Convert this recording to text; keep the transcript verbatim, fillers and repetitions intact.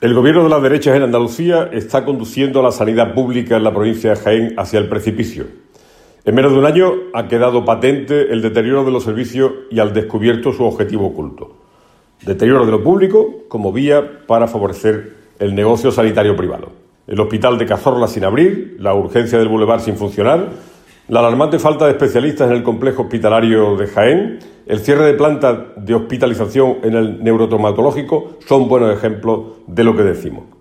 El gobierno de las derechas en Andalucía está conduciendo a la sanidad pública en la provincia de Jaén hacia el precipicio. En menos de un año ha quedado patente el deterioro de los servicios y al descubierto su objetivo oculto. Deterioro de lo público como vía para favorecer el negocio sanitario privado. El hospital de Cazorla sin abrir, la urgencia del Boulevard sin funcionar, la alarmante falta de especialistas en el complejo hospitalario de Jaén, el cierre de plantas de hospitalización en el neurotraumatológico son buenos ejemplos de lo que decimos.